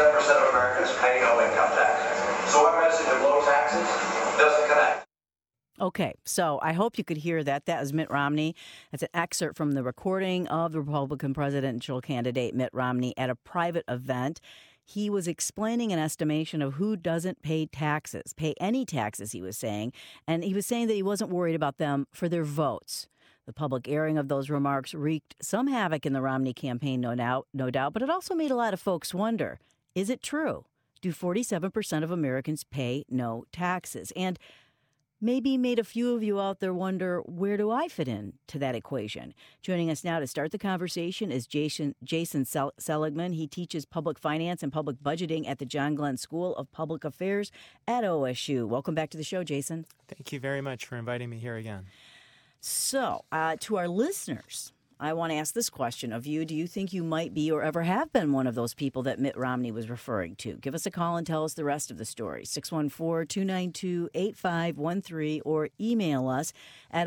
47% of Americans pay no income tax. So our message of low taxes doesn't connect. Okay, so I hope you could hear that. That was Mitt Romney. That's an excerpt from the recording of the Republican presidential candidate Mitt Romney at a private event. He was explaining an estimation of who doesn't pay taxes, pay any taxes, he was saying. And he was saying that he wasn't worried about them for their votes. The public airing of those remarks wreaked some havoc in the Romney campaign, no doubt, but it also made a lot of folks wonder, is it true? Do 47% of Americans pay no taxes? And maybe made a few of you out there wonder, where do I fit in to that equation? Joining us now to start the conversation is Jason Seligman. He teaches public finance and public budgeting at the John Glenn School of Public Affairs at OSU. Welcome back to the show, Jason. Thank you very much for inviting me here again. So, to our listeners, I want to ask this question of you. Do you think you might be or ever have been one of those people that Mitt Romney was referring to? Give us a call and tell us the rest of the story. 614-292-8513 or email us at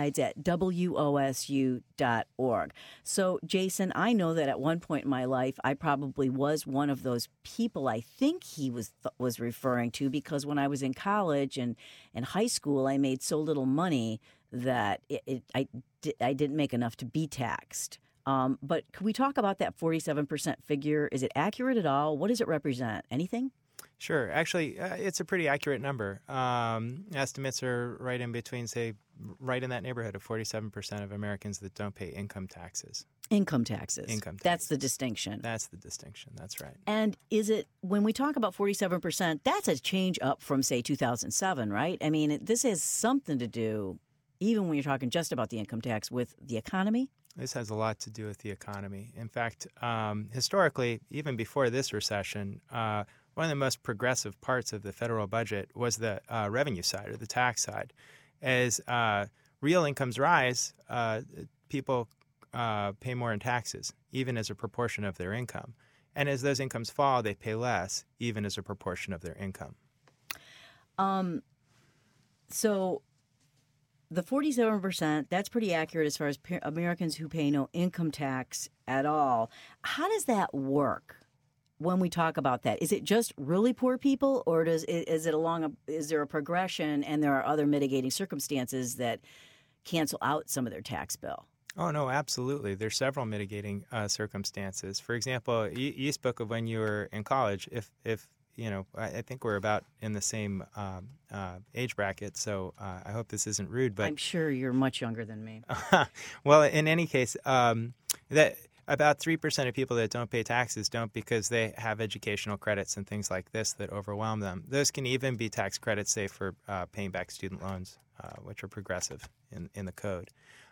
allsides@wosu.org. So, Jason, I know that at one point in my life, I probably was one of those people I think he was referring to, because when I was in college and in high school, I made so little money that I didn't make enough to be taxed. But could we talk about that 47% figure? Is it accurate at all? What does it represent? Anything? Sure. Actually, it's a pretty accurate number. Estimates are right in between, say, right in that neighborhood of 47% of Americans that don't pay income taxes. Income taxes. Income taxes. That's the distinction. That's the distinction. That's right. And is it, when we talk about 47%, that's a change up from, say, 2007, right? I mean, this has something to do, even when you're talking just about the income tax, with the economy? This has a lot to do with the economy. In fact, historically, even before this recession, one of the most progressive parts of the federal budget was the revenue side, or the tax side. As real incomes rise, people pay more in taxes, even as a proportion of their income. And as those incomes fall, they pay less, even as a proportion of their income. So the 47%, that's pretty accurate as far as Americans who pay no income tax at all. How does that work when we talk about that? Is it just really poor people, or is there a progression and there are other mitigating circumstances that cancel out some of their tax bill? Oh, no, absolutely. There's several mitigating circumstances. For example, you spoke of when you were in college. If you know, I think we're about in the same age bracket, so I hope this isn't rude. But I'm sure you're much younger than me. Well, in any case, that about 3% of people that don't pay taxes don't because they have educational credits and things like this that overwhelm them. Those can even be tax credits, say, for paying back student loans, which are progressive in the code.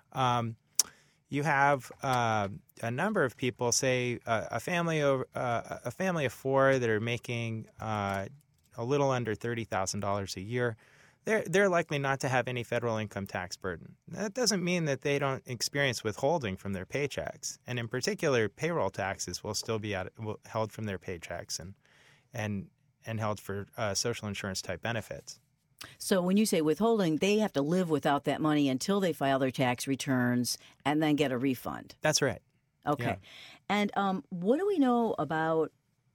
You have a number of people, say a family of four that are making a little under $30,000 a year. They're likely not to have any federal income tax burden. That doesn't mean that they don't experience withholding from their paychecks, and in particular, payroll taxes will still be held from their paychecks and held for social insurance type benefits. So when you say withholding, they have to live without that money until they file their tax returns and then get a refund. That's right. Okay. Yeah. And what do we know about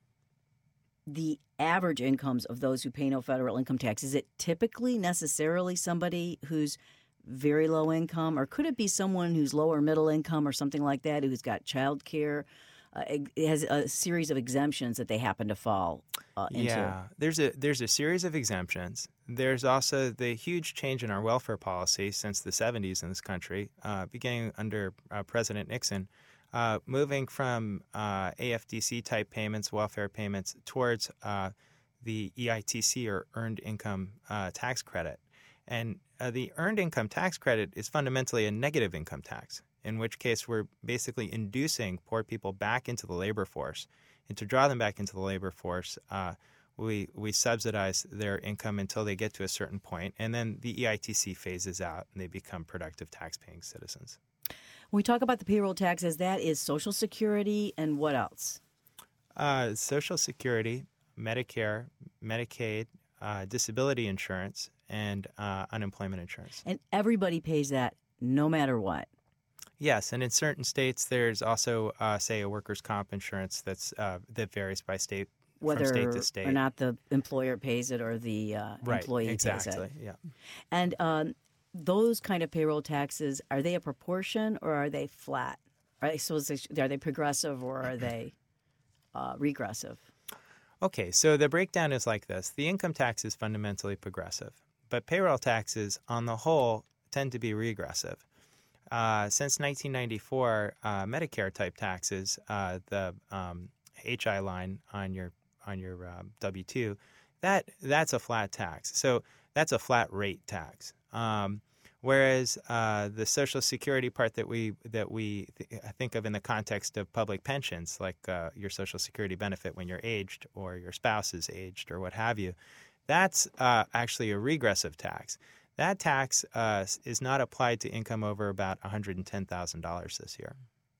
the average incomes of those who pay no federal income tax? Is it typically necessarily somebody who's very low income, or could it be someone who's lower middle income or something like that, who's got child care? It has a series of exemptions that they happen to fall into. Yeah, there's a series of exemptions. There's also the huge change in our welfare policy since the 70s in this country, beginning under President Nixon, moving from AFDC-type payments, welfare payments, towards the EITC, or Earned Income Tax Credit. And the Earned Income Tax Credit is fundamentally a negative income tax, in which case we're basically inducing poor people back into the labor force. And to draw them back into the labor force, we subsidize their income until they get to a certain point, and then the EITC phases out and they become productive tax-paying citizens. When we talk about the payroll taxes, that is Social Security and what else? Social Security, Medicare, Medicaid, disability insurance, and unemployment insurance. And everybody pays that no matter what. Yes, and in certain states, there's also, say, a workers' comp insurance that varies by state whether state to state. or not the employer pays it or the Right, employee exactly. pays it. Yeah. And those kind of payroll taxes, are they a proportion or are they flat? Are they progressive or are they regressive? Okay, so the breakdown is like this. The income tax is fundamentally progressive, but payroll taxes on the whole tend to be regressive. Since 1994, Medicare-type taxes, the HI line on your W-2, that's a flat tax. So that's a flat rate tax. Whereas the Social Security part that we think of in the context of public pensions, like your Social Security benefit when you're aged or your spouse is aged or what have you, that's actually a regressive tax. That tax is not applied to income over about $110,000 this year.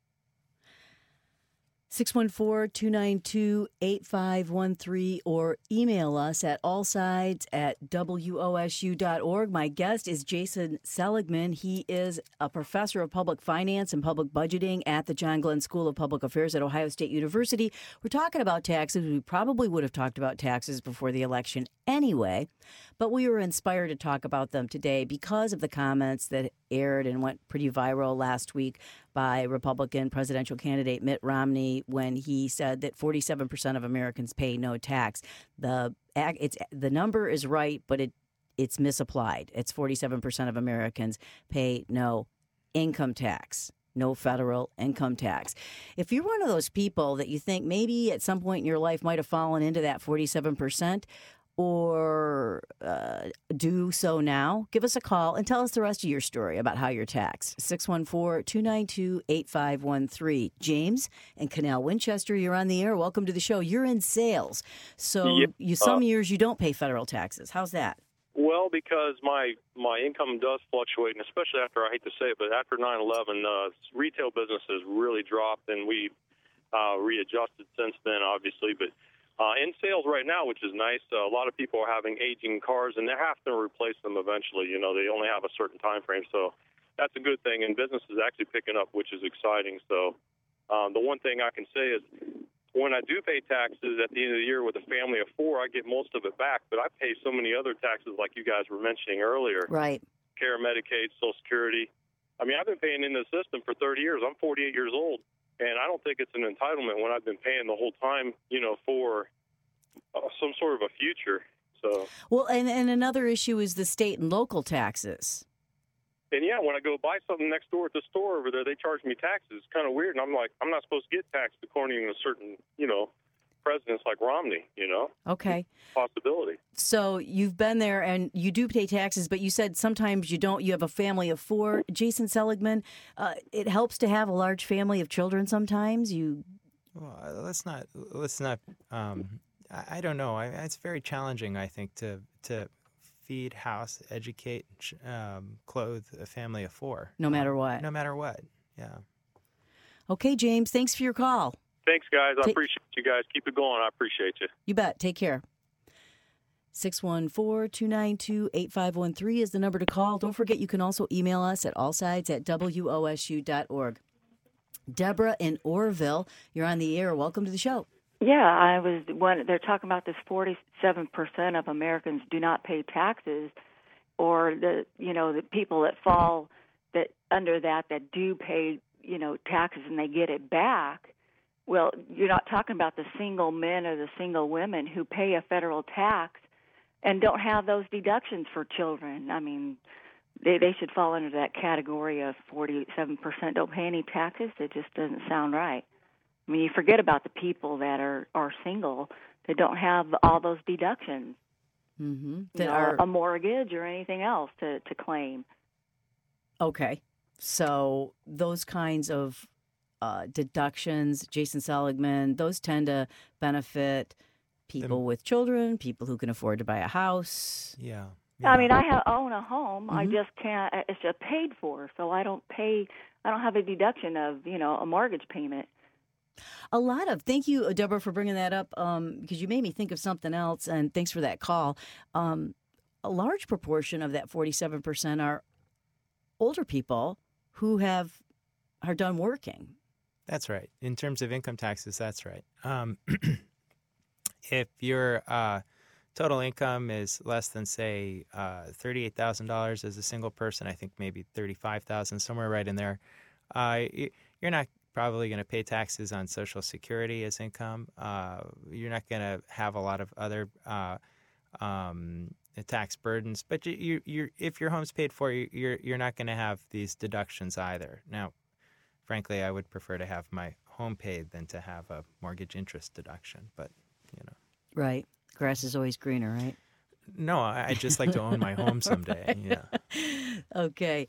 614-292-8513 or email us at allsides@wosu.org. My guest is Jason Seligman. He is a professor of public finance and public budgeting at the John Glenn School of Public Affairs at Ohio State University. We're talking about taxes. We probably would have talked about taxes before the election anyway, but we were inspired to talk about them today because of the comments that aired and went pretty viral last week by Republican presidential candidate Mitt Romney when he said that 47% of Americans pay no tax. The number is right, but it's misapplied. It's 47% of Americans pay no income tax. No federal income tax. If you're one of those people that you think maybe at some point in your life might have fallen into that 47%, or do so now, give us a call and tell us the rest of your story about how you're taxed. 614-292-8513. James and Canal Winchester, you're on the air. Welcome to the show. You're in sales. So some years you don't pay federal taxes. How's that? Well, because my income does fluctuate, and especially after, I hate to say it, but after 9/11, retail business has really dropped, and we readjusted since then, obviously. But in sales right now, which is nice, a lot of people are having aging cars, and they have to replace them eventually. You know, they only have a certain time frame, so that's a good thing. And business is actually picking up, which is exciting. So the one thing I can say is when I do pay taxes at the end of the year with a family of 4, I get most of it back, but I pay so many other taxes like you guys were mentioning earlier. Right. Care, Medicaid, Social Security. I mean, I've been paying in the system for 30 years. I'm 48 years old. And I don't think it's an entitlement when I've been paying the whole time, you know, for some sort of a future. So. Well, and another issue is the state and local taxes. And, yeah, when I go buy something next door at the store over there, they charge me taxes. It's kind of weird. And I'm like, I'm not supposed to get taxed according to certain, you know, presidents like Romney, you know. Okay. Possibility. So you've been there and you do pay taxes, but you said sometimes you don't. You have a family of 4. Jason Seligman, it helps to have a large family of children sometimes. Well, let's not. I don't know. It's very challenging, I think, to feed, house, educate, clothe a family of 4. No matter what. No matter what. Yeah. Okay, James. Thanks for your call. Thanks, guys. I appreciate you guys. Keep it going. I appreciate you. You bet. Take care. 614-292-8513 is the number to call. Don't forget you can also email us at allsides@wosu.org. Deborah in Orville, you're on the air. Welcome to the show. Yeah, they're talking about this 47% of Americans do not pay taxes, or the people that fall under that do pay, taxes and they get it back. Well, you're not talking about the single men or the single women who pay a federal tax and don't have those deductions for children. I mean, they should fall under that category of 47% don't pay any taxes. It just doesn't sound right. I mean, you forget about the people that are single that don't have all those deductions, that are a mortgage or anything else to claim. Okay, so those kinds of deductions, Jason Seligman, those tend to benefit people with children, people who can afford to buy a house. Yeah. I mean, I own a home. I just can't. It's just paid for, so I don't have a deduction of a mortgage payment. Thank you, Deborah, for bringing that up because you made me think of something else, and thanks for that call. A large proportion of that 47% are older people who are done working. That's right. In terms of income taxes, that's right. if your total income is less than, say, $38,000 as a single person, I think maybe $35,000, somewhere right in there, you're not probably going to pay taxes on Social Security as income. You're not going to have a lot of other tax burdens. But if your home's paid for, you're not going to have these deductions either. Now, frankly, I would prefer to have my home paid than to have a mortgage interest deduction. But, Right. Grass is always greener, right? No, I'd just like to own my home someday. Yeah. Okay.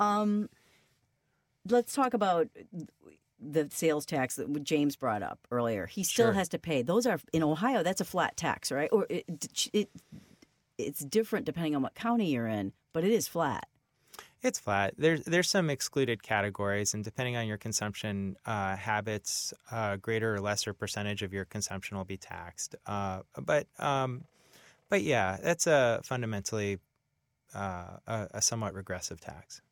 Let's talk about the sales tax that James brought up earlier. He still Sure. has to pay. Those are, in Ohio, that's a flat tax, right? Or it's different depending on what county you're in, but it is flat. It's flat. There's some excluded categories, and depending on your consumption habits, greater or lesser percentage of your consumption will be taxed. But yeah, that's a fundamentally a somewhat regressive tax.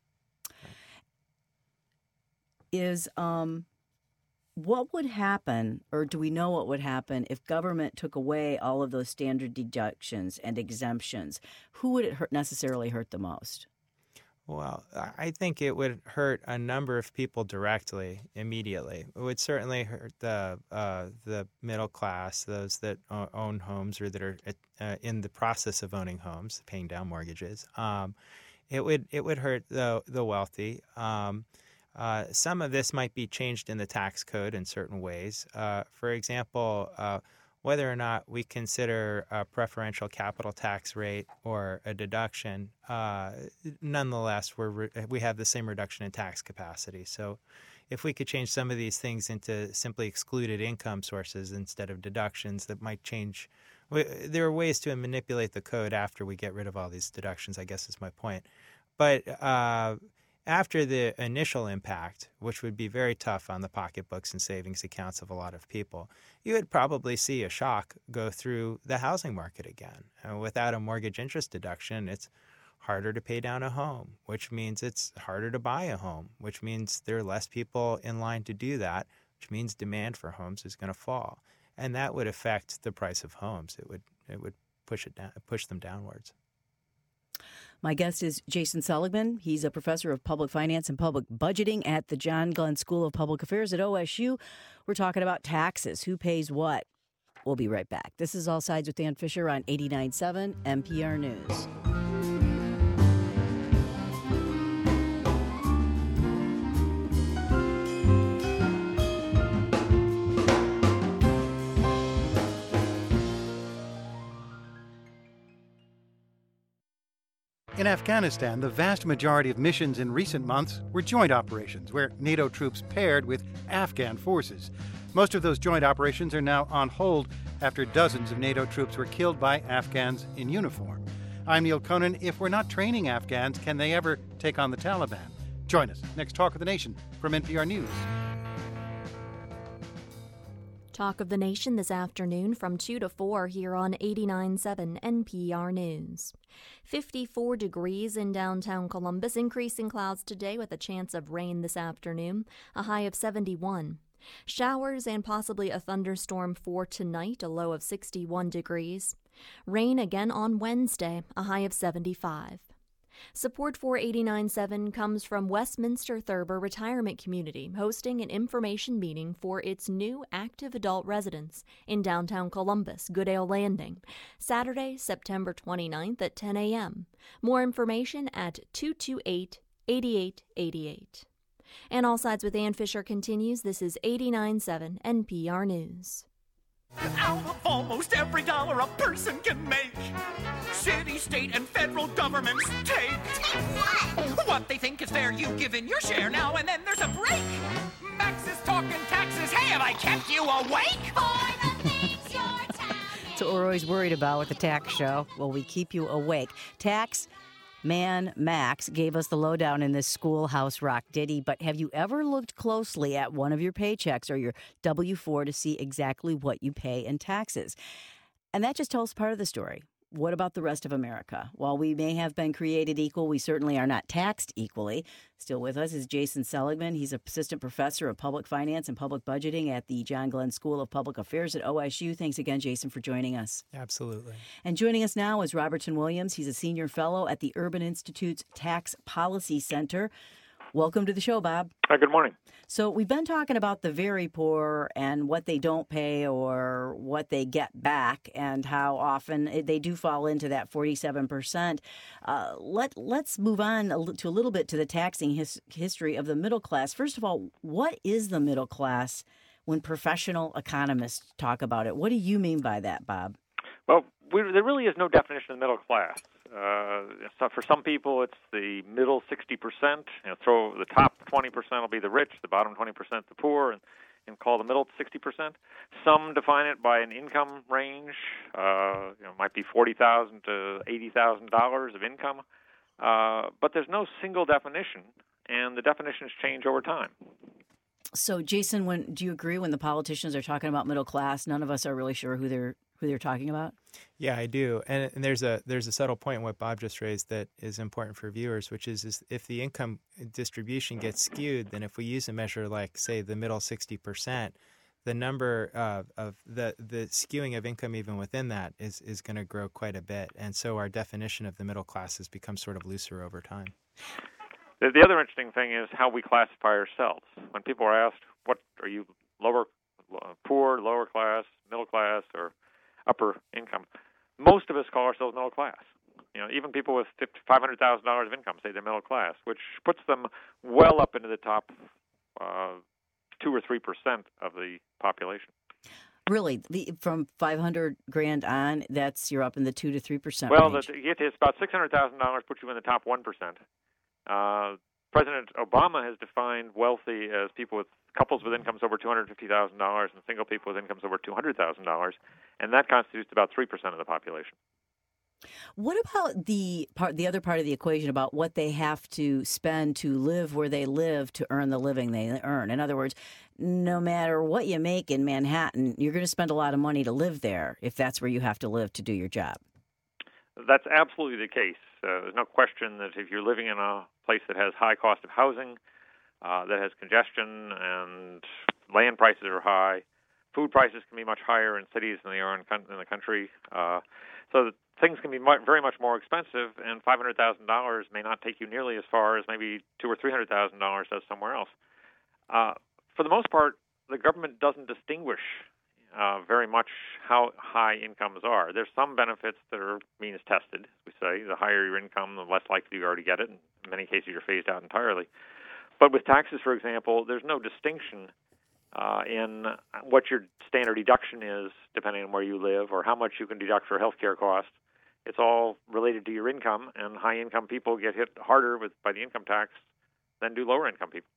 Is what would happen, or do we know what would happen if government took away all of those standard deductions and exemptions? Who would it necessarily hurt the most? Well, I think it would hurt a number of people directly, immediately. It would certainly hurt the middle class, those that own homes or that are in the process of owning homes, paying down mortgages. It would hurt the wealthy. Some of this might be changed in the tax code in certain ways. For example, whether or not we consider a preferential capital tax rate or a deduction, nonetheless, we have the same reduction in tax capacity. So if we could change some of these things into simply excluded income sources instead of deductions, that might change. There are ways to manipulate the code after we get rid of all these deductions, I guess is my point. But after the initial impact, which would be very tough on the pocketbooks and savings accounts of a lot of people, you would probably see a shock go through the housing market again. And without a mortgage interest deduction, it's harder to pay down a home, which means it's harder to buy a home, which means there are less people in line to do that, which means demand for homes is going to fall. And that would affect the price of homes. It would push them downwards. My guest is Jason Seligman. He's a professor of public finance and public budgeting at the John Glenn School of Public Affairs at OSU. We're talking about taxes. Who pays what? We'll be right back. This is All Sides with Dan Fisher on 89.7 NPR News. In Afghanistan, the vast majority of missions in recent months were joint operations, where NATO troops paired with Afghan forces. Most of those joint operations are now on hold after dozens of NATO troops were killed by Afghans in uniform. I'm Neil Conan. If we're not training Afghans, can they ever take on the Taliban? Join us. Next Talk of the Nation from NPR News. Talk of the Nation this afternoon from 2 to 4 here on 89.7 NPR News. 54 degrees in downtown Columbus, increasing clouds today with a chance of rain this afternoon, a high of 71. Showers and possibly a thunderstorm for tonight, a low of 61 degrees. Rain again on Wednesday, a high of 75. Support for 89.7 comes from Westminster Thurber Retirement Community, hosting an information meeting for its new active adult residents in downtown Columbus, Goodale Landing, Saturday, September 29th at 10 a.m. More information at 228-8888. And All Sides with Ann Fisher continues. This is 89.7 NPR News. Out of almost every dollar a person can make, city, state, and federal governments take what they think is fair. You give in your share now, and then there's a break. Max is talking taxes. Hey, have I kept you awake? For the things your tax. That's what we're always worried about with the tax show. Will we keep you awake? Tax man Max gave us the lowdown in this Schoolhouse Rock ditty, but have you ever looked closely at one of your paychecks or your W-4 to see exactly what you pay in taxes? And that just tells part of the story. what about the rest of America? While we may have been created equal, we certainly are not taxed equally. Still with us is Jason Seligman. He's assistant professor of public finance and public budgeting at the John Glenn School of Public Affairs at OSU. Thanks again, Jason, for joining us. Absolutely. And joining us now is Robertson Williams. He's a senior fellow at the Urban Institute's Tax Policy Center. Welcome to the show, Bob. Hi, good morning. So we've been talking about the very poor and what they don't pay or what they get back and how often they do fall into that 47%. Let's move on to a little bit to the taxing history of the middle class. First of all, what is the middle class when professional economists talk about it? What do you mean by that, Bob? Well, there really is no definition of middle class. So for some people, it's the middle 60%. Throw the top 20% will be the rich, the bottom 20% the poor, and call the middle 60%. Some define it by an income range. It might be $40,000 to $80,000 of income. But there's no single definition, and the definitions change over time. So, Jason, do you agree when the politicians are talking about middle class, none of us are really sure who they're talking about? Yeah, I do. And there's a subtle point in what Bob just raised that is important for viewers, which is if the income distribution gets skewed, then if we use a measure like, say, the middle 60%, the number of the skewing of income even within that is going to grow quite a bit. And so our definition of the middle class has become sort of looser over time. The other interesting thing is how we classify ourselves. When people are asked, what are you, poor, lower class, middle class, or upper income, most of us call ourselves middle class. Even people with $500,000 of income say they're middle class, which puts them well up into the top 2 or 3% of the population. Really, from $500,000 on, you're up in the 2 to 3% Well, range. It's about $600,000 puts you in the top 1%. President Obama has defined wealthy as couples with incomes over $250,000 and single people with incomes over $200,000, and that constitutes about 3% of the population. What about the other part of the equation about what they have to spend to live where they live to earn the living they earn? In other words, no matter what you make in Manhattan, you're going to spend a lot of money to live there if that's where you have to live to do your job. That's absolutely the case. There's no question that if you're living in a place that has high cost of housing, that has congestion and land prices are high, food prices can be much higher in cities than they are in the country. So things can be very much more expensive, and $500,000 may not take you nearly as far as maybe $200,000 or $300,000 does somewhere else. For the most part, the government doesn't distinguish very much how high incomes are. There's some benefits that are means tested. We say the higher your income, the less likely you are to get it. In many cases, you're phased out entirely. But with taxes, for example, there's no distinction in what your standard deduction is, depending on where you live, or how much you can deduct for health care costs. It's all related to your income, and high-income people get hit harder by the income tax than do lower-income people.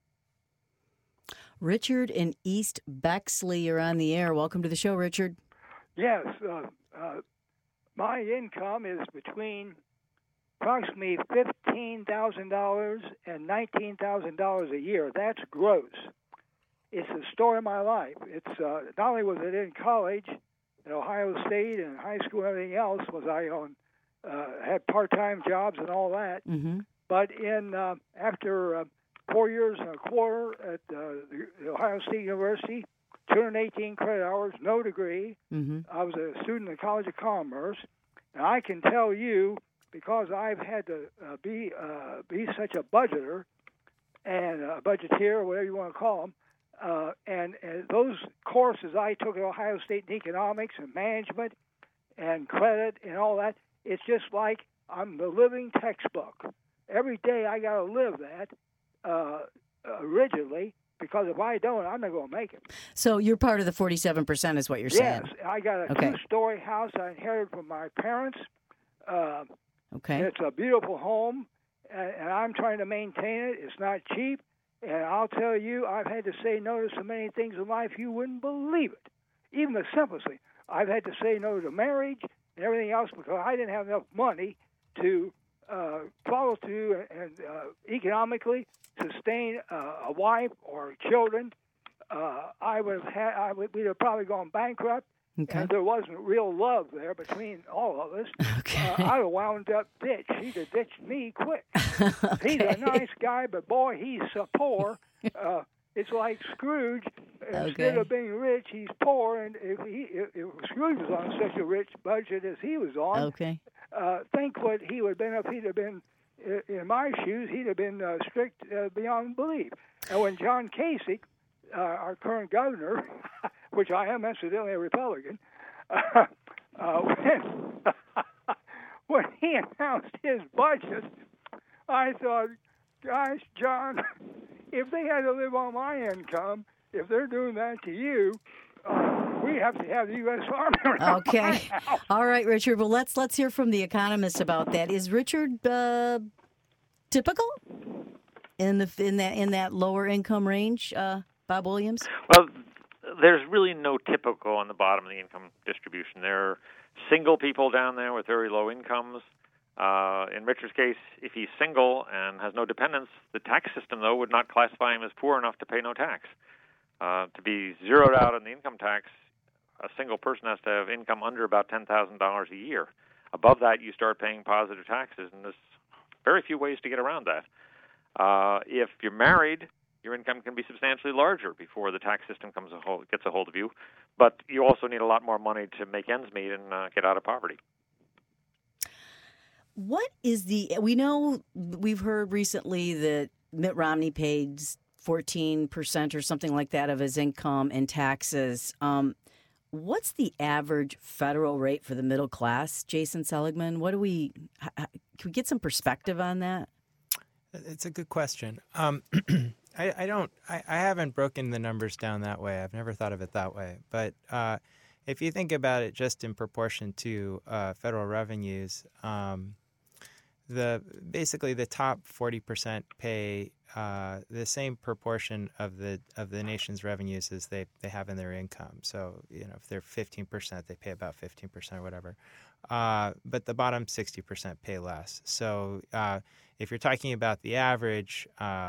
Richard in East Bexley, you're on the air. Welcome to the show, Richard. Yes. My income is between approximately $15,000 and $19,000 a year. That's gross. It's the story of my life. It's not only was it in college at Ohio State and high school and everything else, was I had part-time jobs and all that, but after 4 years and a quarter at the Ohio State University, 218 credit hours, no degree. I was a student in the College of Commerce, and I can tell you, because I've had to be such a budgeter and a budgeteer, whatever you want to call them, and those courses I took at Ohio State in economics and management and credit and all that, it's just like I'm the living textbook. Every day I got to live that rigidly, because if I don't, I'm not going to make it. So you're part of the 47% is what you're saying? Yes. I got a two-story house I inherited from my parents. It's a beautiful home, and I'm trying to maintain it. It's not cheap. And I'll tell you, I've had to say no to so many things in life you wouldn't believe it. Even the simplest thing. I've had to say no to marriage and everything else because I didn't have enough money to follow through and economically sustain a wife or children. We'd have probably gone bankrupt, Okay. and there wasn't real love there between all of us, I'd have wound up ditched. He'd have ditched me quick. He's a nice guy, but boy, he's so poor. It's like Scrooge. Instead of being rich, he's poor. And if Scrooge was on such a rich budget as he was on, think what he would have been if he'd have been in my shoes. He'd have been strict beyond belief. And when John Kasich, our current governor, which I am incidentally a Republican, when he announced his budget, I thought, gosh, John, if they had to live on my income, if they're doing that to you, we have to have the U.S. Army around. Okay. All right, Richard. Well, let's hear from the economist about that. Is Richard typical in that lower income range, Bob Williams? Well, there's really no typical on the bottom of the income distribution. There are single people down there with very low incomes. In Richard's case, if he's single and has no dependents, the tax system, though, would not classify him as poor enough to pay no tax. To be zeroed out on the income tax, a single person has to have income under about $10,000 a year. Above that, you start paying positive taxes, and there's very few ways to get around that. If you're married, your income can be substantially larger before the tax system gets a hold of you, but you also need a lot more money to make ends meet and get out of poverty. What is we know, we've heard recently that Mitt Romney paid 14% or something like that of his income in taxes. What's the average federal rate for the middle class, Jason Seligman? Can we get some perspective on that? It's a good question. I haven't broken the numbers down that way. I've never thought of it that way. But if you think about it just in proportion to federal revenues, basically the top 40% pay the same proportion of the nation's revenues as they have in their income. So if they're 15%, they pay about 15% or whatever. But the bottom 60% pay less. So if you're talking about the average,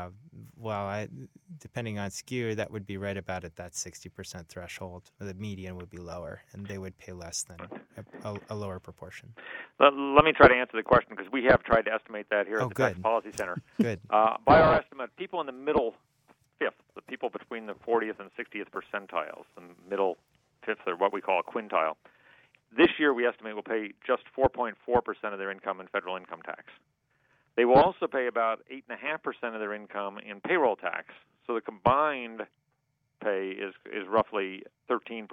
depending on skew, that would be right about at that 60% threshold. The median would be lower, and they would pay less than a lower proportion. Let me try to answer the question, because we have tried to estimate that here at the Tax Policy Center. Good. By our estimate, people in the middle fifth, the people between the 40th and 60th percentiles, the middle fifth, or what we call a quintile, this year we estimate will pay just 4.4% of their income in federal income tax. They will also pay about 8.5% of their income in payroll tax, so the combined pay is roughly 13%.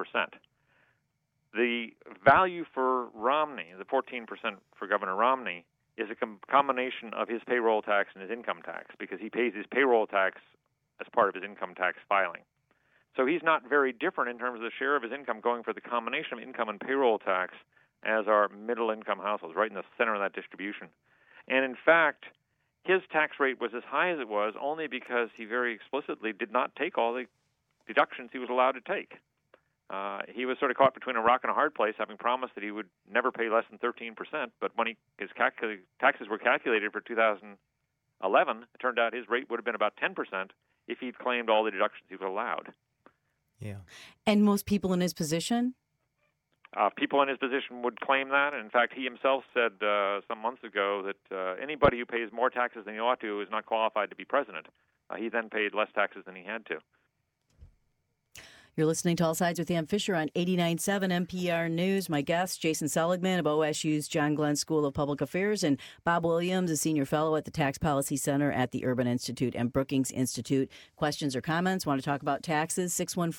The value for Romney, the 14% for Governor Romney, is a combination of his payroll tax and his income tax, because he pays his payroll tax as part of his income tax filing. So he's not very different in terms of the share of his income going for the combination of income and payroll tax as our middle-income households, right in the center of that distribution. And in fact, his tax rate was as high as it was only because he very explicitly did not take all the deductions he was allowed to take. He was sort of caught between a rock and a hard place, having promised that he would never pay less than 13%. But when his taxes were calculated for 2011, it turned out his rate would have been about 10% if he'd claimed all the deductions he was allowed. Yeah. And most people in his position? People in his position would claim that. In fact, he himself said some months ago that anybody who pays more taxes than he ought to is not qualified to be president. He then paid less taxes than he had to. You're listening to All Sides with Ann Fisher on 89.7 NPR News. My guest, Jason Seligman of OSU's John Glenn School of Public Affairs, and Bob Williams, a senior fellow at the Tax Policy Center at the Urban Institute and Brookings Institute. Questions or comments? Want to talk about taxes?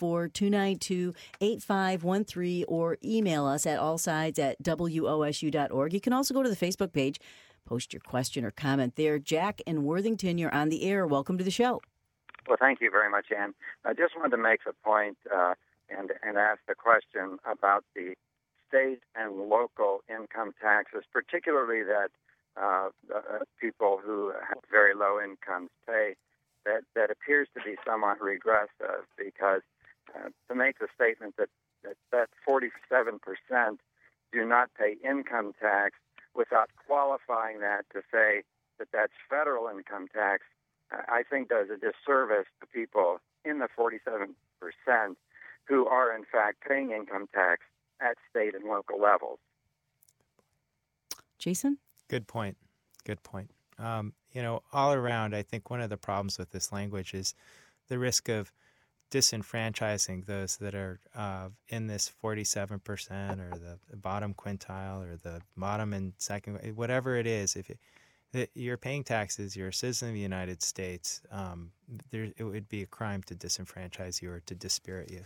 614-292-8513, or email us at allsides@wosu.org. You can also go to the Facebook page, post your question or comment there. Jack in Worthington, you're on the air. Welcome to the show. Well, thank you very much, Ann. I just wanted to make the point and ask the question about the state and local income taxes, particularly that people who have very low incomes pay. That appears to be somewhat regressive, because to make the statement that 47% do not pay income tax without qualifying that to say that that's federal income tax, I think does a disservice to people in the 47% who are in fact paying income tax at state and local levels. Jason? Good point. Good point. All around, I think one of the problems with this language is the risk of disenfranchising those that are in this 47% or the bottom quintile or the bottom and second, whatever it is. If you're paying taxes, you're a citizen of the United States, it would be a crime to disenfranchise you or to dispirit you.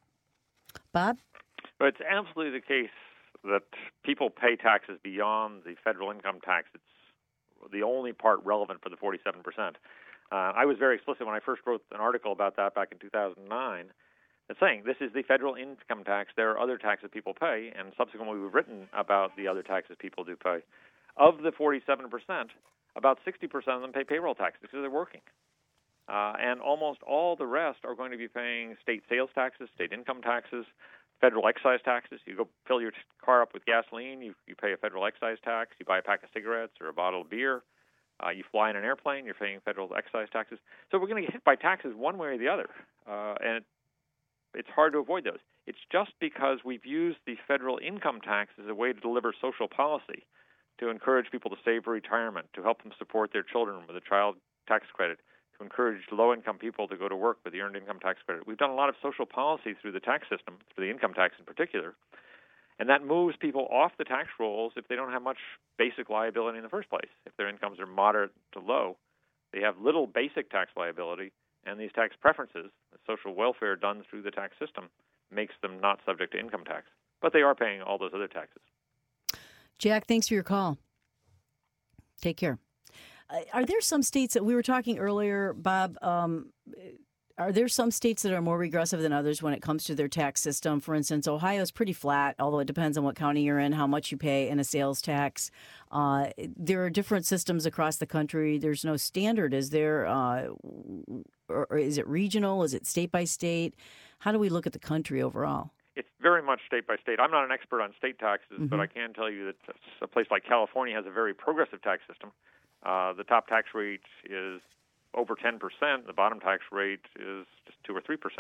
Bob? But it's absolutely the case that people pay taxes beyond the federal income tax. It's the only part relevant for the 47%. I was very explicit when I first wrote an article about that back in 2009, saying this is the federal income tax. There are other taxes people pay, and subsequently we've written about the other taxes people do pay. Of the 47%, about 60% of them pay payroll taxes because they're working. And almost all the rest are going to be paying state sales taxes, state income taxes, federal excise taxes. You go fill your car up with gasoline, you pay a federal excise tax. You buy a pack of cigarettes or a bottle of beer. You fly in an airplane, you're paying federal excise taxes. So we're going to get hit by taxes one way or the other, and it's hard to avoid those. It's just because we've used the federal income tax as a way to deliver social policy, to encourage people to save for retirement, to help them support their children with a child tax credit, to encourage low-income people to go to work with the earned income tax credit. We've done a lot of social policy through the tax system, through the income tax in particular, and that moves people off the tax rolls if they don't have much basic liability in the first place. If their incomes are moderate to low, they have little basic tax liability, and these tax preferences, the social welfare done through the tax system, makes them not subject to income tax. But they are paying all those other taxes. Jack, thanks for your call. Take care. Are there some states that we were talking earlier, Bob, are there some states that are more regressive than others when it comes to their tax system? For instance, Ohio is pretty flat, although it depends on what county you're in, how much you pay in a sales tax. There are different systems across the country. There's no standard. Is there, or is it regional? Is it state by state? How do we look at the country overall? It's very much state by state. I'm not an expert on state taxes, but I can tell you that a place like California has a very progressive tax system. The top tax rate is over 10%. The bottom tax rate is just 2 or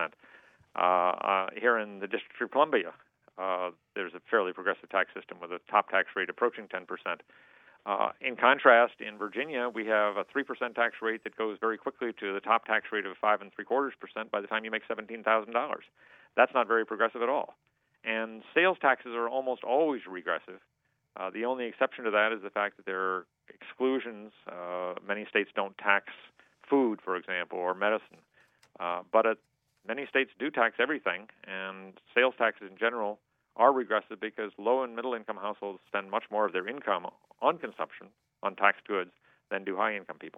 3%. Here in the District of Columbia, there's a fairly progressive tax system with a top tax rate approaching 10%. In contrast, in Virginia, we have a 3% tax rate that goes very quickly to the top tax rate of 5.75% by the time you make $17,000. That's not very progressive at all. And sales taxes are almost always regressive. The only exception to that is the fact that there are exclusions. Many states don't tax food, for example, or medicine. But many states do tax everything, and sales taxes in general are regressive because low and middle income households spend much more of their income on consumption, on taxed goods, than do high income people.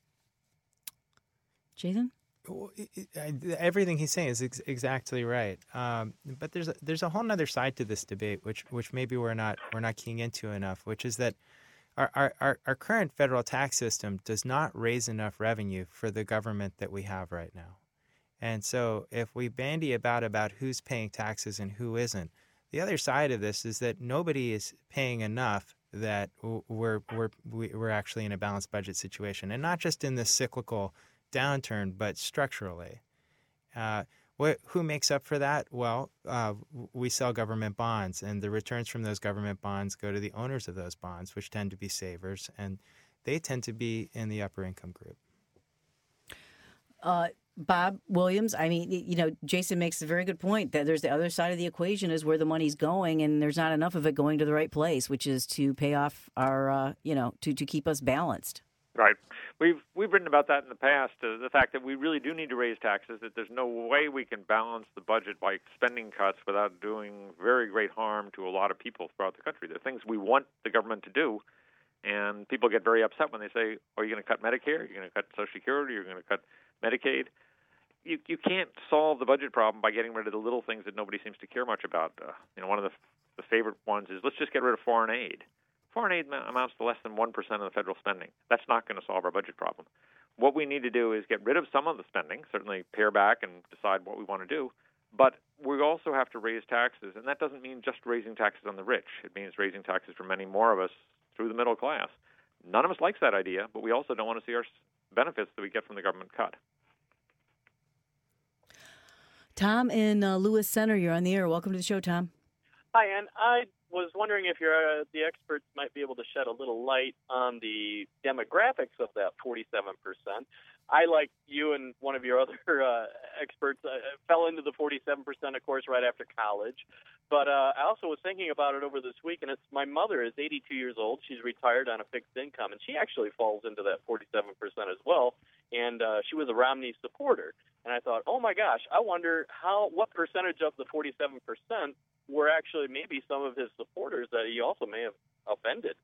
Jason? Everything he's saying is exactly right. But there's a whole other side to this debate, which maybe we're not keying into enough, which is that our current federal tax system does not raise enough revenue for the government that we have right now. And so if we bandy about who's paying taxes and who isn't, the other side of this is that nobody is paying enough that we're actually in a balanced budget situation, and not just in this cyclical downturn, but structurally. Who makes up for that? Well, we sell government bonds, and the returns from those government bonds go to the owners of those bonds, which tend to be savers, and they tend to be in the upper income group. Bob Williams, I mean, Jason makes a very good point that there's the other side of the equation is where the money's going, and there's not enough of it going to the right place, which is to pay off our, to keep us balanced. Right. We've written about that in the past, the fact that we really do need to raise taxes, that there's no way we can balance the budget by spending cuts without doing very great harm to a lot of people throughout the country. There are things we want the government to do, and people get very upset when they say, are you going to cut Medicare? Are you going to cut Social Security? Are you going to cut Medicaid? You can't solve the budget problem by getting rid of the little things that nobody seems to care much about. One of the favorite ones is let's just get rid of foreign aid. Foreign aid amounts to less than 1% of the federal spending. That's not going to solve our budget problem. What we need to do is get rid of some of the spending, certainly pare back and decide what we want to do, but we also have to raise taxes, and that doesn't mean just raising taxes on the rich. It means raising taxes for many more of us through the middle class. None of us likes that idea, but we also don't want to see our benefits that we get from the government cut. Tom in Lewis Center, you're on the air. Welcome to the show, Tom. Hi, Ann. I was wondering if the experts might be able to shed a little light on the demographics of that 47%. I, like you and one of your other experts, fell into the 47%, of course, right after college. But I also was thinking about it over this week, and my mother is 82 years old. She's retired on a fixed income, and she actually falls into that 47% as well. And she was a Romney supporter. And I thought, oh, my gosh, I wonder what percentage of the 47% were actually maybe some of his supporters that he also may have offended.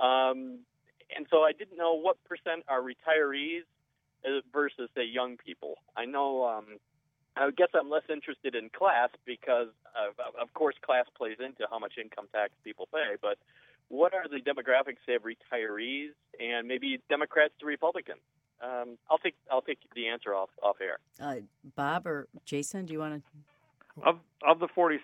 And so I didn't know what percent are retirees versus, say, young people. I know I guess I'm less interested in class because, of course, class plays into how much income tax people pay. But what are the demographics, say, of retirees and maybe Democrats to Republicans? I'll take the answer off air. Bob or Jason, do you want to? Of the 47%,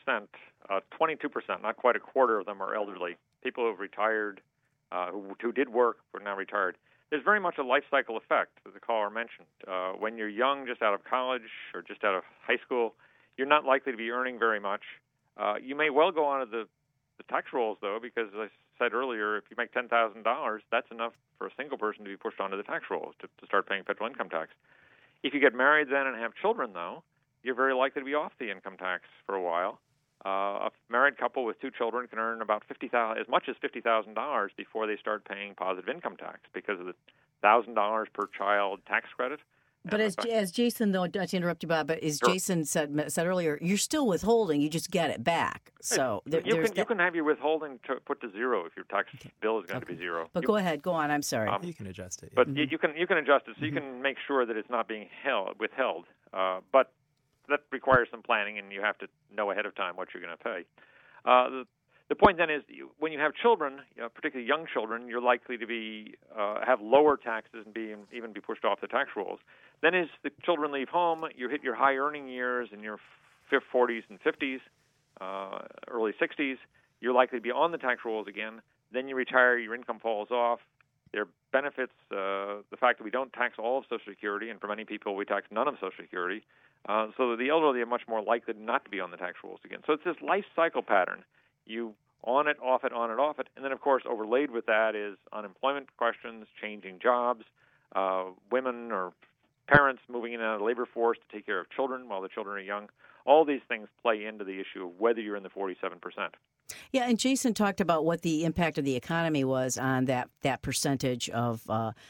22%, not quite a quarter of them, are elderly. People who have retired, who did work but now retired. There's very much a life cycle effect, as the caller mentioned. When you're young, just out of college or just out of high school, you're not likely to be earning very much. You may well go onto the tax rolls, though, because as I said earlier, if you make $10,000, that's enough for a single person to be pushed onto the tax rolls to start paying federal income tax. If you get married then and have children, though, you're very likely to be off the income tax for a while. A married couple with 2 children can earn about as much as $50,000 before they start paying positive income tax because of the $1,000 per child tax credit. But as Jason, though, not to interrupt you, Bob, but as Jason said earlier, you're still withholding. You just get it back. So you can have your withholding put to zero if your tax bill is going to be zero. But go ahead, go on. I'm sorry. You can adjust it. But you can adjust it so you can make sure that it's not being withheld. But that requires some planning, and you have to know ahead of time what you're going to pay. The point then is, when you have children, particularly young children, you're likely to have lower taxes and even be pushed off the tax rolls. Then as the children leave home, you hit your high earning years in your 40s and 50s, early 60s. You're likely to be on the tax rolls again. Then you retire, your income falls off. There are benefits, the fact that we don't tax all of Social Security, and for many people we tax none of Social Security. So the elderly are much more likely not to be on the tax rolls again. So it's this life cycle pattern. You on it, off it, on it, off it. And then, of course, overlaid with that is unemployment questions, changing jobs, women or parents moving in and out of the labor force to take care of children while the children are young. All these things play into the issue of whether you're in the 47%. Yeah, and Jason talked about what the impact of the economy was on that percentage of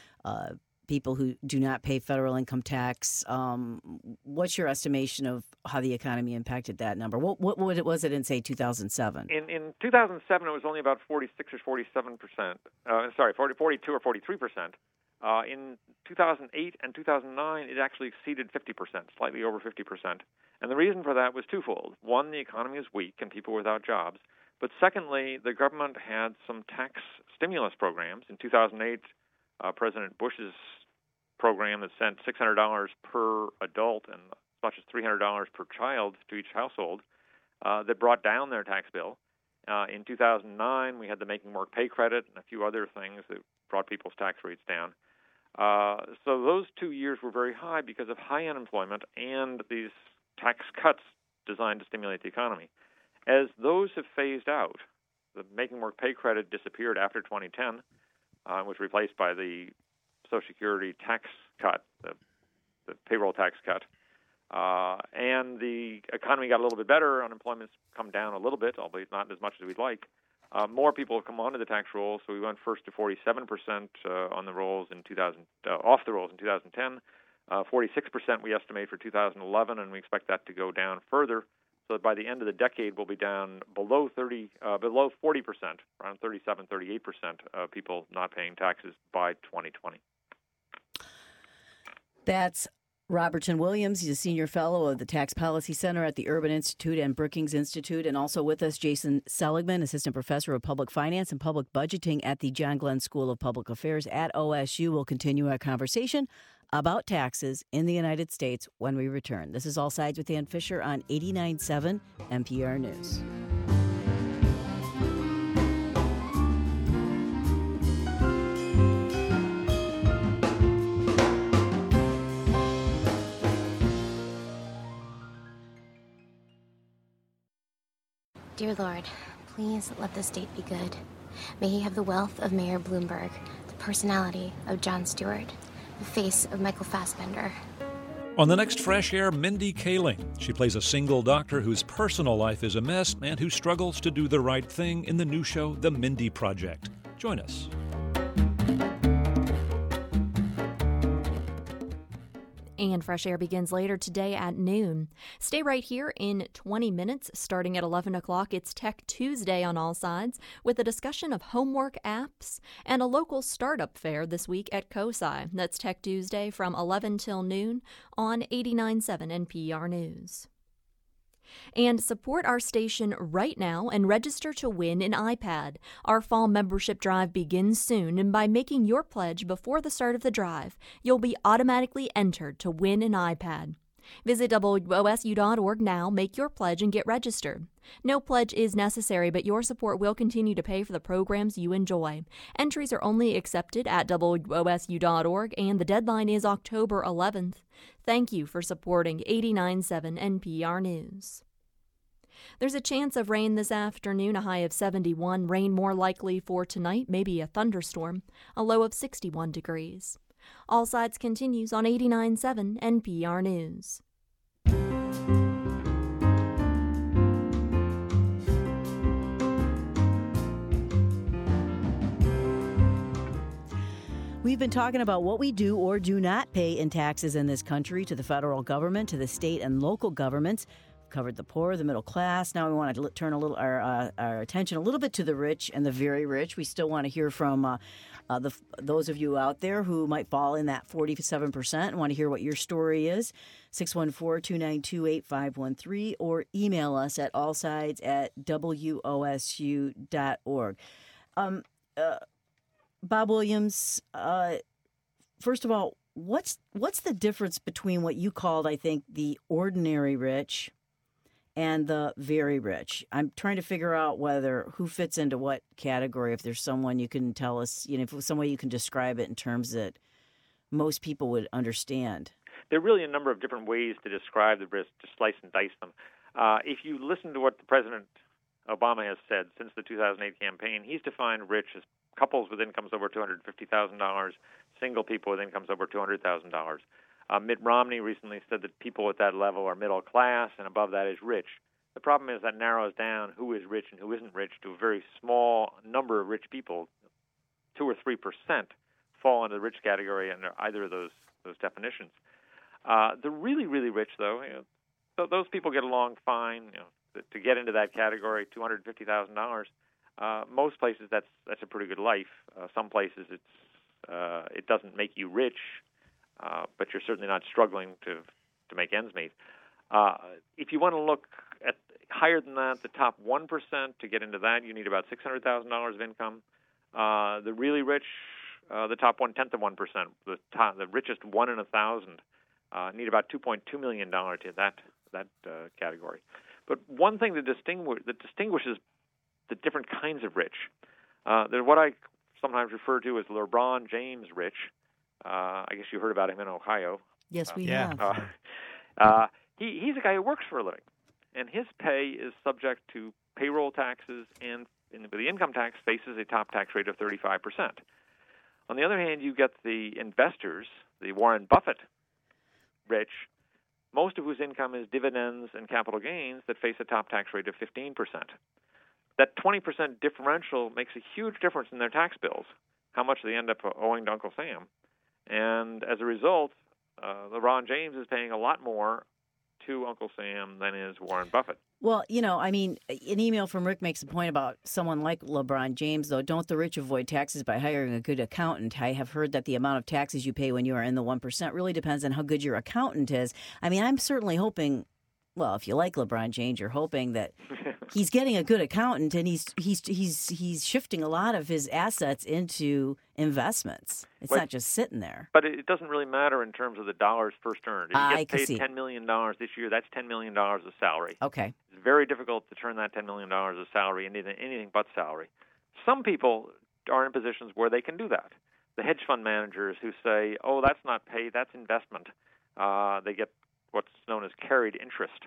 people who do not pay federal income tax. What's your estimation of how the economy impacted that number? What was it in, say, 2007? In 2007, it was only about 46 or 47%. 42 or 43%. In 2008 and 2009, it actually exceeded 50%, slightly over 50%. And the reason for that was twofold. One, the economy is weak and people were without jobs. But secondly, the government had some tax stimulus programs. In 2008, President Bush's program that sent $600 per adult and as much as $300 per child to each household that brought down their tax bill. In 2009, we had the Making Work Pay Credit and a few other things that brought people's tax rates down. So those 2 years were very high because of high unemployment and these tax cuts designed to stimulate the economy. As those have phased out, the Making Work Pay Credit disappeared after 2010, was replaced by the Social Security tax cut, the payroll tax cut. And the economy got a little bit better. Unemployment's come down a little bit, albeit not as much as we'd like. More people have come onto the tax rolls, so we went first to 47% on the rolls in off the rolls in 2010. 46% we estimate for 2011, and we expect that to go down further. So that by the end of the decade, we'll be down below 40%, around 37, 38% of people not paying taxes by 2020. That's Robertson Williams. He's a senior fellow of the Tax Policy Center at the Urban Institute and Brookings Institute. And also with us, Jason Seligman, assistant professor of public finance and public budgeting at the John Glenn School of Public Affairs at OSU. We'll continue our conversation about taxes in the United States when we return. This is All Sides with Ann Fisher on 89.7 NPR News. Dear Lord, please let this date be good. May he have the wealth of Mayor Bloomberg, the personality of Jon Stewart, the face of Michael Fassbender. On the next Fresh Air, Mindy Kaling. She plays a single doctor whose personal life is a mess and who struggles to do the right thing in the new show, The Mindy Project. Join us. And Fresh Air begins later today at noon. Stay right here in 20 minutes. Starting at 11 o'clock, it's Tech Tuesday on All Sides with a discussion of homework apps and a local startup fair this week at COSI. That's Tech Tuesday from 11 till noon on 89.7 NPR News. And support our station right now and register to win an iPad. Our fall membership drive begins soon, and by making your pledge before the start of the drive, you'll be automatically entered to win an iPad. Visit WOSU.org now, make your pledge, and get registered. No pledge is necessary, but your support will continue to pay for the programs you enjoy. Entries are only accepted at WOSU.org, and the deadline is October 11th. Thank you for supporting 89.7 NPR News. There's a chance of rain this afternoon, a high of 71. Rain more likely for tonight, maybe a thunderstorm, a low of 61 degrees. All Sides continues on 89.7 NPR News. We've been talking about what we do or do not pay in taxes in this country to the federal government, to the state and local governments. We've covered the poor, the middle class. Now we want to turn our attention a little bit to the rich and the very rich. We still want to hear from those of you out there who might fall in that 47% and want to hear what your story is. 614-292-8513 or email us at allsides@wosu.org. Bob Williams, first of all, what's the difference between what you called, I think, the ordinary rich and the very rich? I'm trying to figure out who fits into what category. If there's someone you can tell us, if there's some way you can describe it in terms that most people would understand. There are really a number of different ways to describe the risk, to slice and dice them. If you listen to what the President Obama has said since the 2008 campaign, he's defined rich as couples with incomes over $250,000, single people with incomes over $200,000. Mitt Romney recently said that people at that level are middle class, and above that is rich. The problem is that narrows down who is rich and who isn't rich to a very small number of rich people. 2 or 3% fall into the rich category under either of those definitions. The really, really rich, though, those people get along fine. To get into that category, $250,000. Most places that's a pretty good life. Some places it doesn't make you rich, but you're certainly not struggling to make ends meet. If you want to look at higher than that, the top 1%, to get into that, you need about $600,000 of income. The really rich, the top 1/10 of 1%, the richest 1 in 1,000, need about $2.2 million to that category. But one thing that distinguishes the different kinds of rich, there's what I sometimes refer to as LeBron James rich. I guess you heard about him in Ohio. Yes, we have. He's a guy who works for a living, and his pay is subject to payroll taxes and the income tax faces a top tax rate of 35%. On the other hand, you get the investors, the Warren Buffett rich, most of whose income is dividends and capital gains that face a top tax rate of 15%. That 20% differential makes a huge difference in their tax bills, how much they end up owing to Uncle Sam. And as a result, LeBron James is paying a lot more to Uncle Sam than is Warren Buffett. Well, an email from Rick makes a point about someone like LeBron James, though. Don't the rich avoid taxes by hiring a good accountant? I have heard that the amount of taxes you pay when you are in the 1% really depends on how good your accountant is. I'm certainly hoping, well, if you like LeBron James, you're hoping that he's getting a good accountant and he's shifting a lot of his assets into investments. It's not just sitting there. But it doesn't really matter in terms of the dollars first earned. If you get paid $10 million this year, that's $10 million of salary. Okay. It's very difficult to turn that $10 million of salary into anything but salary. Some people are in positions where they can do that. The hedge fund managers who say, that's not pay, that's investment. They get what's known as carried interest,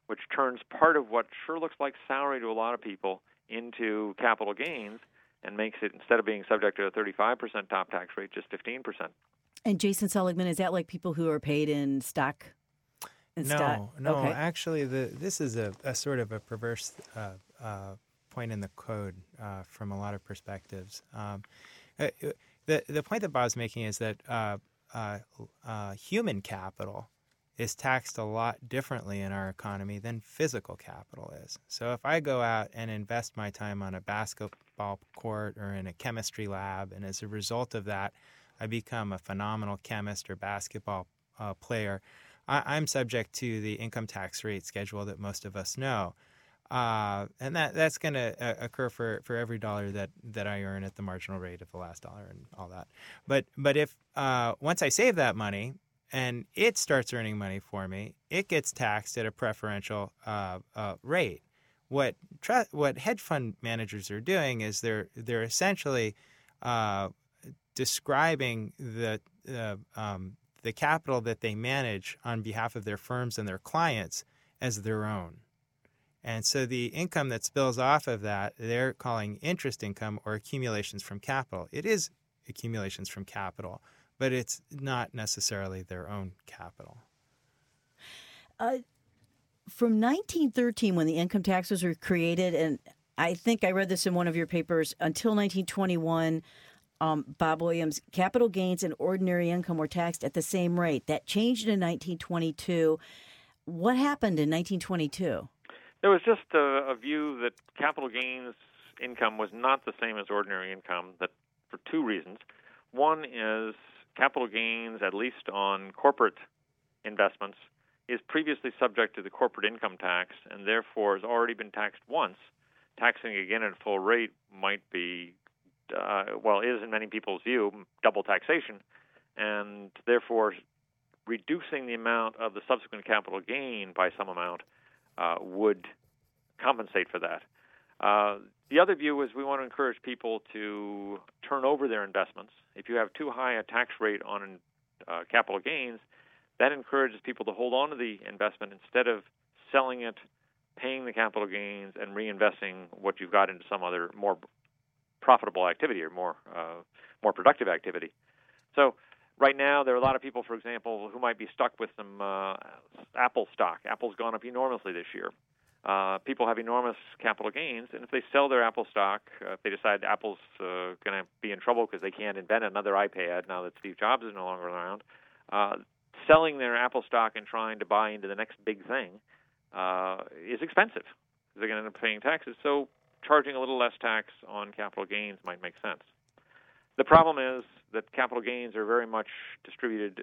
which turns part of what sure looks like salary to a lot of people into capital gains and makes it, instead of being subject to a 35% top tax rate, just 15%. And Jason Seligman, is that like people who are paid in stock? No, Okay. actually, this is a sort of a perverse point in the code from a lot of perspectives. The point that Bob's making is that human capital is taxed a lot differently in our economy than physical capital is. So if I go out and invest my time on a basketball court or in a chemistry lab, and as a result of that, I become a phenomenal chemist or basketball player, I'm subject to the income tax rate schedule that most of us know. And that's going to occur for every dollar that I earn at the marginal rate of the last dollar and all that. But if once I save that money and it starts earning money for me, it gets taxed at a preferential rate. What hedge fund managers are doing is they're essentially describing the capital that they manage on behalf of their firms and their clients as their own. And so the income that spills off of that, they're calling interest income or accumulations from capital. It is accumulations from capital, but it's not necessarily their own capital. From 1913, when the income taxes were created, and I think I read this in one of your papers, until 1921, Bob Williams, capital gains and ordinary income were taxed at the same rate. That changed in 1922. What happened in 1922? There was just a view that capital gains income was not the same as ordinary income, that for two reasons. One is capital gains, at least on corporate investments, is previously subject to the corporate income tax and therefore has already been taxed once. Taxing again at full rate might be, is in many people's view, double taxation, and therefore reducing the amount of the subsequent capital gain by some amount would compensate for that. The other view is we want to encourage people to turn over their investments. If you have too high a tax rate on capital gains, that encourages people to hold on to the investment instead of selling it, paying the capital gains, and reinvesting what you've got into some other more profitable activity or more productive activity. So right now, there are a lot of people, for example, who might be stuck with some Apple stock. Apple's gone up enormously this year. People have enormous capital gains, and if they sell their Apple stock, if they decide Apple's going to be in trouble because they can't invent another iPad now that Steve Jobs is no longer around, selling their Apple stock and trying to buy into the next big thing is expensive. They're going to end up paying taxes, so charging a little less tax on capital gains might make sense. The problem is that capital gains are very much distributed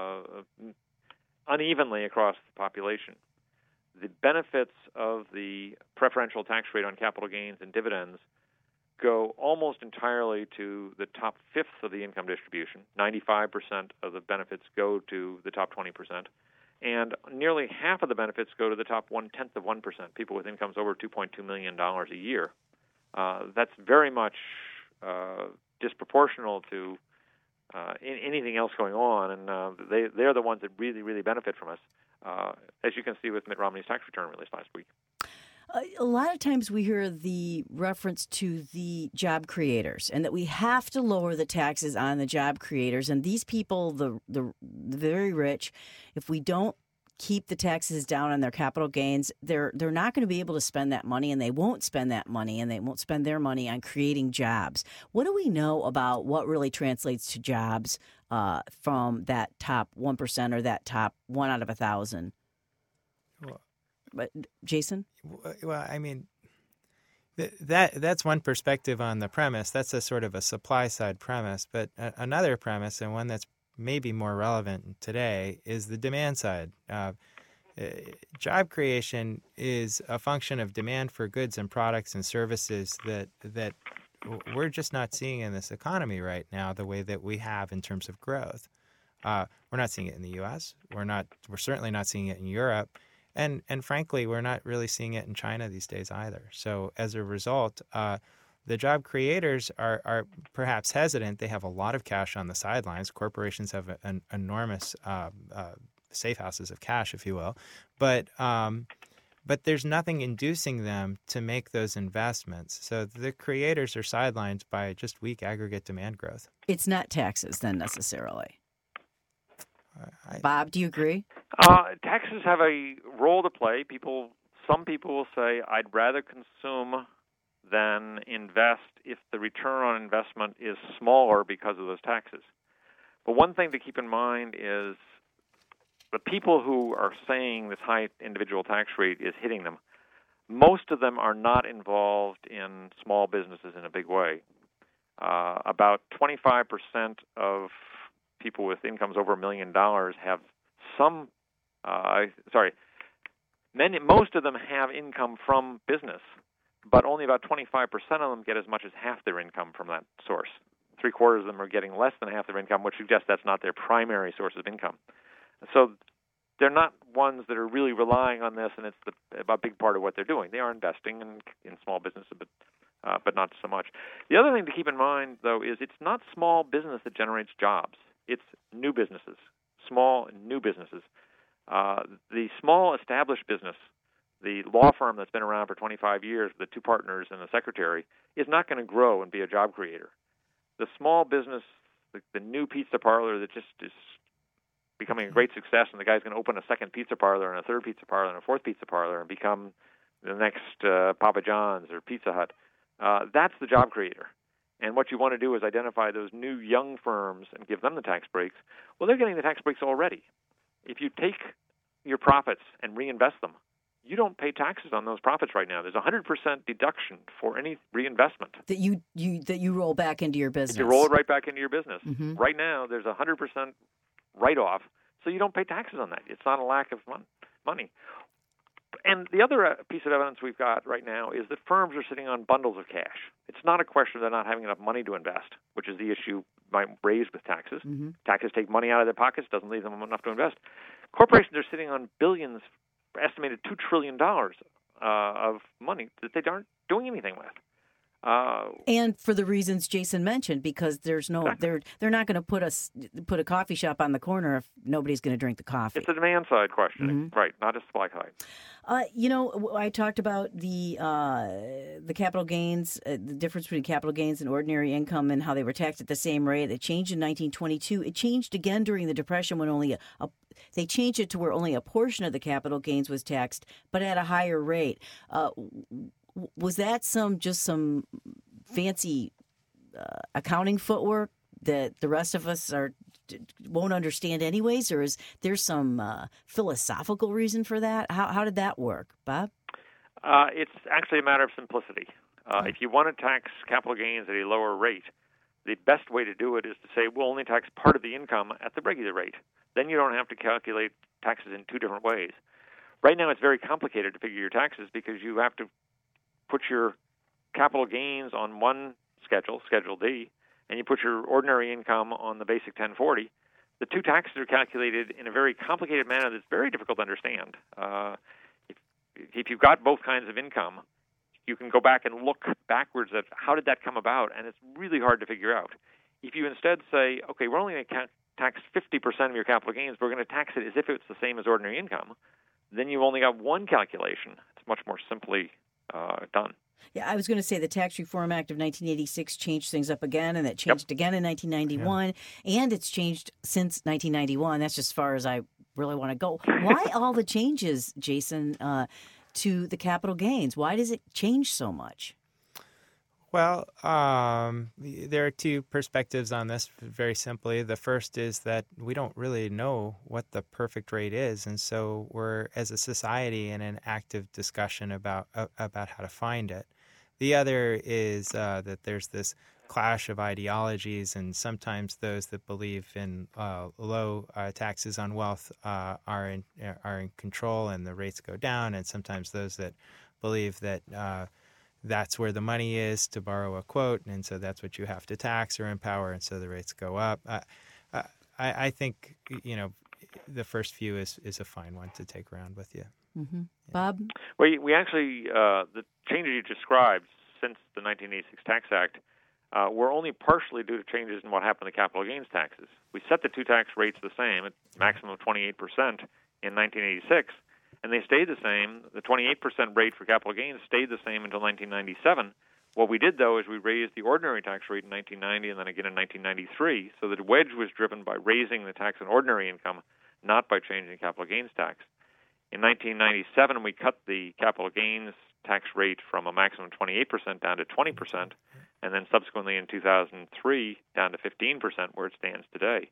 unevenly across the population. The benefits of the preferential tax rate on capital gains and dividends go almost entirely to the top fifth of the income distribution. 95% of the benefits go to the top 20%. And nearly half of the benefits go to the top 1/10 of 1%, people with incomes over $2.2 million a year. That's very much disproportional to anything else going on, and they're the ones that really, really benefit from us, as you can see with Mitt Romney's tax return released last week. A lot of times we hear the reference to the job creators and that we have to lower the taxes on the job creators. And these people, the very rich, if we don't keep the taxes down on their capital gains, they're not going to be able to spend that money, and they won't spend that money, and they won't spend their money on creating jobs. What do we know about what really translates to jobs from that top 1% or that top 1 out of 1,000? But Jason? Well, I mean, that's one perspective on the premise. That's a sort of a supply side premise. But another premise, and one that's maybe more relevant today, is the demand side. Job creation is a function of demand for goods and products and services that we're just not seeing in this economy right now the way that we have in terms of growth. We're not seeing it in the U.S. We're certainly not seeing it in Europe. And frankly, we're not really seeing it in China these days either. So as a result, the job creators are perhaps hesitant. They have a lot of cash on the sidelines. Corporations have an enormous safe houses of cash, if you will. But but there's nothing inducing them to make those investments. So the creators are sidelined by just weak aggregate demand growth. It's not taxes then necessarily. Bob, do you agree? Taxes have a role to play. Some people will say, I'd rather consume than invest if the return on investment is smaller because of those taxes. But one thing to keep in mind is the people who are saying this high individual tax rate is hitting them, most of them are not involved in small businesses in a big way. About 25% of people with incomes over $1 million have some, most of them have income from business, but only about 25% of them get as much as half their income from that source. 3/4 of them are getting less than half their income, which suggests that's not their primary source of income. So they're not ones that are really relying on this, and it's a big part of what they're doing. They are investing in small businesses, but not so much. The other thing to keep in mind, though, is it's not small business that generates jobs. It's new businesses, small new businesses. The small established business, the law firm that's been around for 25 years, the 2 partners and the secretary, is not going to grow and be a job creator. The small business, the new pizza parlor that just is becoming a great success, and the guy's going to open a second pizza parlor and a third pizza parlor and a fourth pizza parlor and become the next Papa John's or Pizza Hut, that's the job creator. And what you want to do is identify those new young firms and give them the tax breaks. Well, they're getting the tax breaks already. If you take your profits and reinvest them, you don't pay taxes on those profits right now. There's 100% deduction for any reinvestment That you roll back into your business. You roll it right back into your business. Mm-hmm. Right now, there's 100% write-off, so you don't pay taxes on that. It's not a lack of money. And the other piece of evidence we've got right now is that firms are sitting on bundles of cash. It's not a question of they're not having enough money to invest, which is the issue raised with taxes. Mm-hmm. Taxes take money out of their pockets, doesn't leave them enough to invest. Corporations are sitting on billions, estimated $2 trillion of money that they aren't doing anything with. And for the reasons Jason mentioned, because there's no, they're not going to put a coffee shop on the corner if nobody's going to drink the coffee. It's a demand side question, right? Not a supply side. I talked about the capital gains, the difference between capital gains and ordinary income, and how they were taxed at the same rate. It changed in 1922. It changed again during the Depression when they changed it to where only a portion of the capital gains was taxed, but at a higher rate. Was that some fancy accounting footwork that the rest of us won't understand anyways, or is there some philosophical reason for that? How did that work, Bob? It's actually a matter of simplicity. If you want to tax capital gains at a lower rate, the best way to do it is to say we'll only tax part of the income at the regular rate. Then you don't have to calculate taxes in 2 different ways. Right now it's very complicated to figure your taxes because you have to put your capital gains on one schedule, Schedule D, and you put your ordinary income on the basic 1040. The 2 taxes are calculated in a very complicated manner that's very difficult to understand. If you've got both kinds of income, you can go back and look backwards at how did that come about, and it's really hard to figure out. If you instead say, okay, we're only going to tax 50% of your capital gains, we're going to tax it as if it's the same as ordinary income, then you've only got one calculation. It's much more simply done. Yeah, I was going to say the Tax Reform Act of 1986 changed things up again, and that changed again in 1991, and it's changed since 1991. That's just as far as I really want to go. Why all the changes, Jason, to the capital gains? Why does it change so much? Well, there are 2 perspectives on this, very simply. The first is that we don't really know what the perfect rate is, and so we're, as a society, in an active discussion about how to find it. The other is that there's this clash of ideologies, and sometimes those that believe in low taxes on wealth are in control and the rates go down, and sometimes those that believe that that's where the money is, to borrow a quote, and so that's what you have to tax or empower, and so the rates go up. I think the first view is a fine one to take around with you. Mm-hmm. Yeah. Bob? Well, we actually, the changes you described since the 1986 Tax Act were only partially due to changes in what happened to capital gains taxes. We set the 2 tax rates the same at maximum of 28% in 1986, and they stayed the same. The 28% rate for capital gains stayed the same until 1997. What we did, though, is we raised the ordinary tax rate in 1990 and then again in 1993, so the wedge was driven by raising the tax on ordinary income, not by changing capital gains tax. In 1997, we cut the capital gains tax rate from a maximum of 28% down to 20%, and then subsequently in 2003 down to 15%, where it stands today.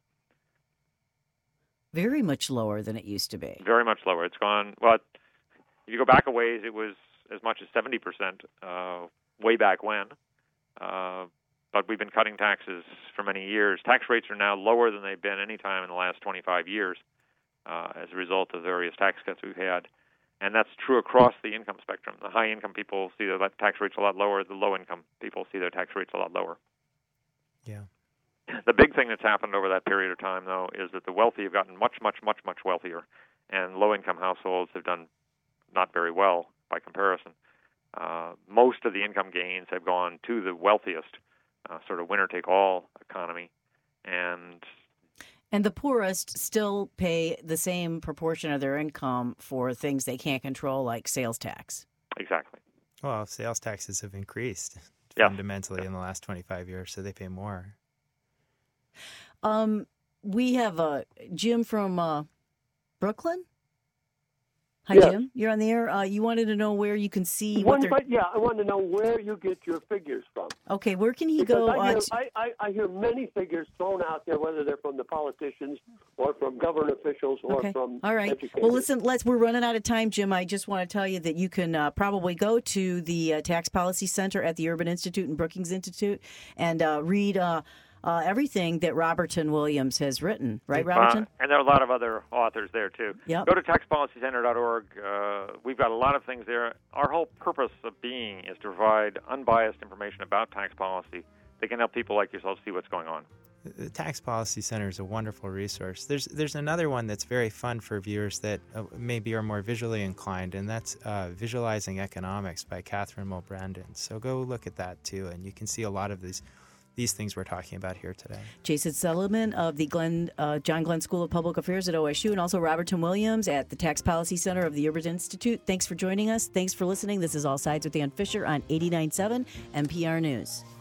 Very much lower than it used to be. Very much lower. It's gone, well, if you go back a ways, it was as much as 70% way back when. But we've been cutting taxes for many years. Tax rates are now lower than they've been any time in the last 25 years as a result of various tax cuts we've had. And that's true across the income spectrum. The high-income people see their tax rates a lot lower. The low-income people see their tax rates a lot lower. Yeah. The big thing that's happened over that period of time, though, is that the wealthy have gotten much, much, much, much wealthier, and low-income households have done not very well by comparison. Most of the income gains have gone to the wealthiest, sort of winner-take-all economy, and the poorest still pay the same proportion of their income for things they can't control, like sales tax. Exactly. Well, sales taxes have increased fundamentally in the last 25 years, so they pay more. We have Jim from Brooklyn. Hi, yes. Jim. You're on the air. You wanted to know where you can see I wanted to know where you get your figures from. Okay, where can he Because go? I hear many figures thrown out there, whether they're from the politicians or from government officials or from All right. educators. Well, listen, we're running out of time, Jim. I just want to tell you that you can probably go to the Tax Policy Center at the Urban Institute and Brookings Institute and read everything that Roberton Williams has written. Right, Roberton? And there are a lot of other authors there, too. Yep. Go to taxpolicycenter.org. We've got a lot of things there. Our whole purpose of being is to provide unbiased information about tax policy that can help people like yourself see what's going on. The Tax Policy Center is a wonderful resource. There's another one that's very fun for viewers that maybe are more visually inclined, and that's Visualizing Economics by Catherine Mulbrandon. So go look at that, too, and you can see a lot of these things we're talking about here today. Jason Sullivan of the John Glenn School of Public Affairs at OSU, and also Roberton Williams at the Tax Policy Center of the Urban Institute. Thanks for joining us. Thanks for listening. This is All Sides with Dan Fisher on 89.7 NPR News.